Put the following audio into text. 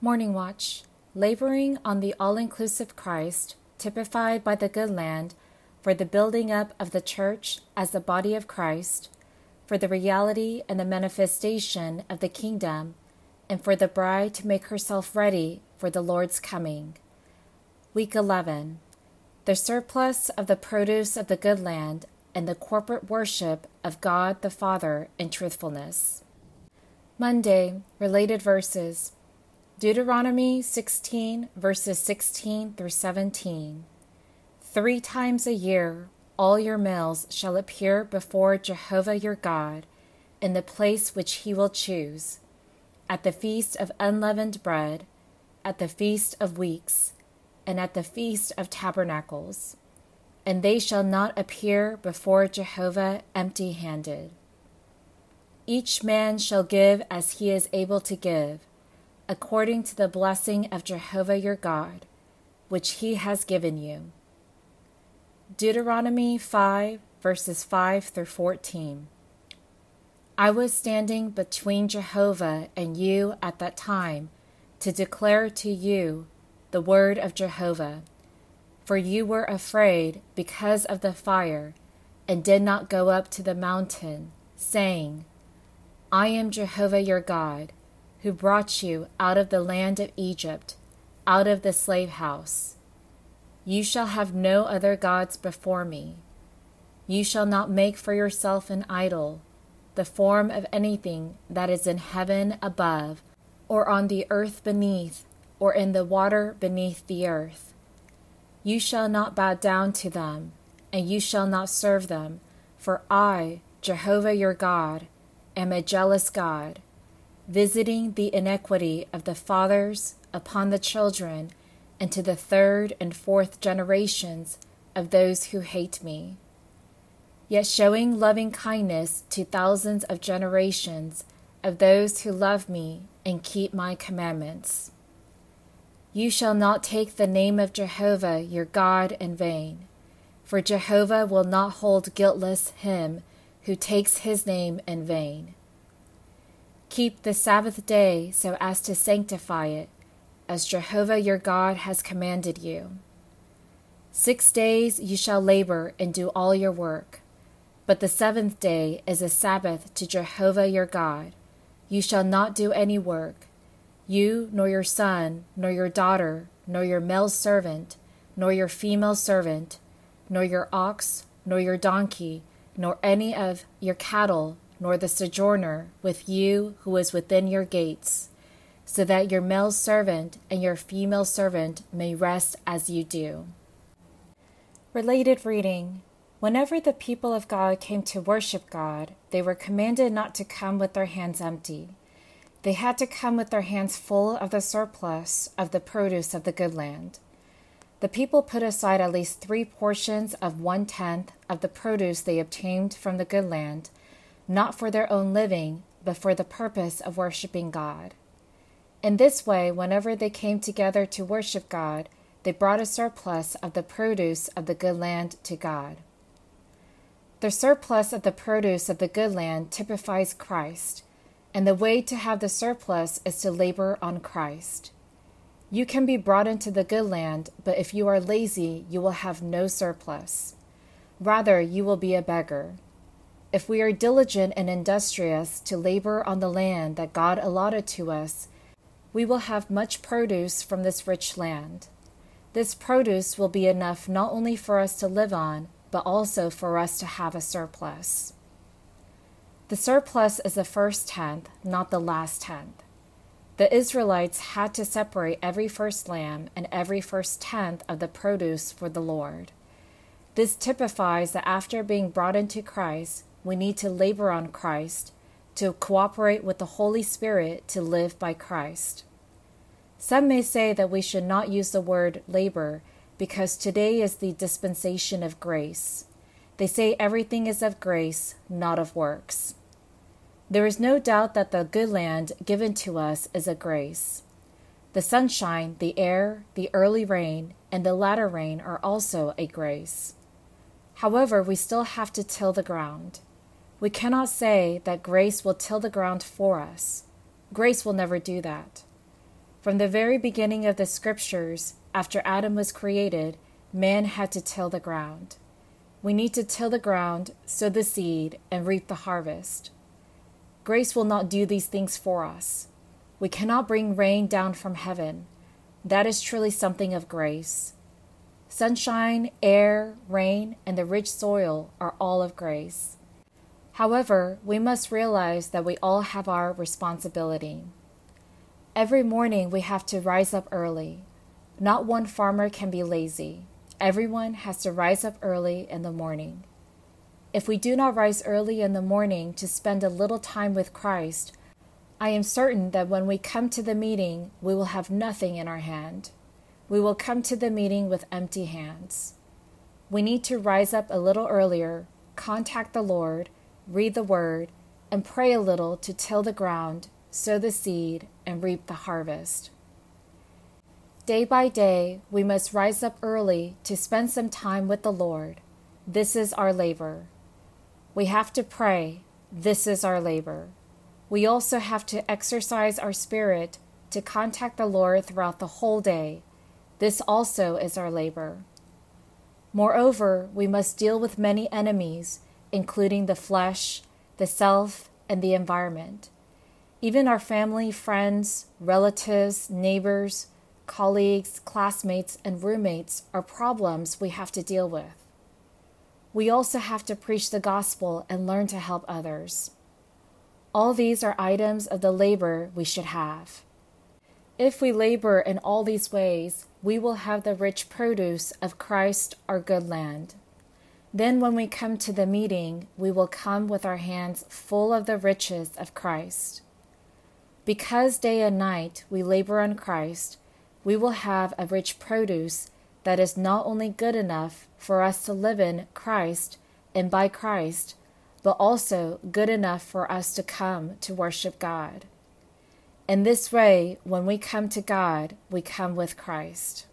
Morning Watch, laboring on the all-inclusive Christ, typified by the good land, for the building up of the church as the body of Christ, for the reality and the manifestation of the kingdom, and for the bride to make herself ready for the Lord's coming. Week 11. The surplus of the produce of the good land and the corporate worship of God the Father in truthfulness. Monday, related verses. Deuteronomy 16, verses 16 through 17. 3 times a year all your males shall appear before Jehovah your God in the place which he will choose, at the feast of unleavened bread, at the feast of weeks, and at the feast of tabernacles. And they shall not appear before Jehovah empty-handed. Each man shall give as he is able to give, according to the blessing of Jehovah your God, which he has given you. Deuteronomy 5, verses 5 through 14. I was standing between Jehovah and you at that time to declare to you the word of Jehovah, for you were afraid because of the fire and did not go up to the mountain, saying, I am Jehovah your God, who brought you out of the land of Egypt, out of the slave house. You shall have no other gods before me. You shall not make for yourself an idol, the form of anything that is in heaven above, or on the earth beneath, or in the water beneath the earth. You shall not bow down to them, and you shall not serve them, for I, Jehovah your God, am a jealous God, visiting the iniquity of the fathers upon the children, and to the 3rd and 4th generations of those who hate me, yet showing loving kindness to thousands of generations of those who love me and keep my commandments. You shall not take the name of Jehovah your God in vain, for Jehovah will not hold guiltless him who takes his name in vain. Keep the Sabbath day so as to sanctify it, as Jehovah your God has commanded you. 6 days you shall labor and do all your work, but the 7th day is a Sabbath to Jehovah your God. You shall not do any work, you nor your son, nor your daughter, nor your male servant, nor your female servant, nor your ox, nor your donkey, nor any of your cattle, nor the sojourner with you who is within your gates, so that your male servant and your female servant may rest as you do. Related reading. Whenever the people of God came to worship God, they were commanded not to come with their hands empty. They had to come with their hands full of the surplus of the produce of the good land. The people put aside at least 3 portions of 1/10 of the produce they obtained from the good land, not for their own living, but for the purpose of worshiping God. In this way, whenever they came together to worship God, they brought a surplus of the produce of the good land to God. The surplus of the produce of the good land typifies Christ, and the way to have the surplus is to labor on Christ. You can be brought into the good land, but if you are lazy, you will have no surplus. Rather, you will be a beggar. If we are diligent and industrious to labor on the land that God allotted to us, we will have much produce from this rich land. This produce will be enough not only for us to live on, but also for us to have a surplus. The surplus is the first 10th, not the last 10th. The Israelites had to separate every first lamb and every first 10th of the produce for the Lord. This typifies that after being brought into Christ, we need to labor on Christ, to cooperate with the Holy Spirit to live by Christ. Some may say that we should not use the word labor because today is the dispensation of grace. They say everything is of grace, not of works. There is no doubt that the good land given to us is a grace. The sunshine, the air, the early rain, and the latter rain are also a grace. However, we still have to till the ground. We cannot say that grace will till the ground for us. Grace will never do that. From the very beginning of the scriptures, after Adam was created, man had to till the ground. We need to till the ground, sow the seed, and reap the harvest. Grace will not do these things for us. We cannot bring rain down from heaven. That is truly something of grace. Sunshine, air, rain, and the rich soil are all of grace. However, we must realize that we all have our responsibility. Every morning we have to rise up early. Not one farmer can be lazy. Everyone has to rise up early in the morning. If we do not rise early in the morning to spend a little time with Christ, I am certain that when we come to the meeting, we will have nothing in our hand. We will come to the meeting with empty hands. We need to rise up a little earlier, contact the Lord, read the Word, and pray a little to till the ground, sow the seed, and reap the harvest. Day by day, we must rise up early to spend some time with the Lord. This is our labor. We have to pray. This is our labor. We also have to exercise our spirit to contact the Lord throughout the whole day. This also is our labor. Moreover, we must deal with many enemies, including the flesh, the self, and the environment. Even our family, friends, relatives, neighbors, colleagues, classmates, and roommates are problems we have to deal with. We also have to preach the gospel and learn to help others. All these are items of the labor we should have. If we labor in all these ways, we will have the rich produce of Christ, our good land. Then when we come to the meeting, we will come with our hands full of the riches of Christ. Because day and night we labor on Christ, we will have a rich produce that is not only good enough for us to live in Christ and by Christ, but also good enough for us to come to worship God. In this way, when we come to God, we come with Christ.